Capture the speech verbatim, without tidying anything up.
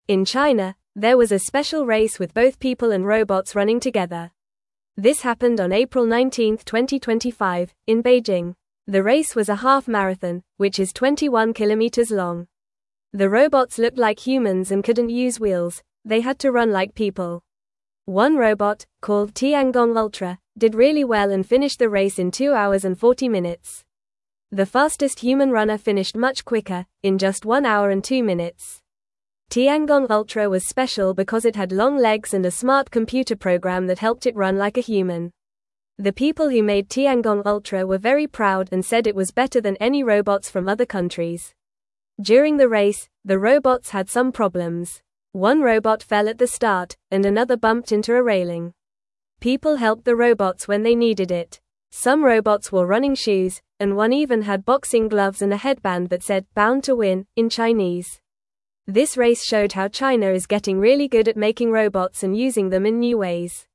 In China, there was a special race with both people and robots running together. This happened on April nineteenth, twenty twenty-five, in Beijing. The race was a half marathon, which is twenty-one kilometers long. The robots looked like humans and couldn't use wheels, they had to run like people. One robot, called Tiangong Ultra, did really well and finished the race in two hours and forty minutes. The fastest human runner finished much quicker, in just one hour and two minutes. Tiangong Ultra was special because it had long legs and a smart computer program that helped it run like a human. The people who made Tiangong Ultra were very proud and said it was better than any robots from other countries. During the race, the robots had some problems. One robot fell at the start, and another bumped into a railing. People helped the robots when they needed it. Some robots wore running shoes, and one even had boxing gloves and a headband that said, "Bound to Win," in Chinese. This race showed how China is getting really good at making robots and using them in new ways.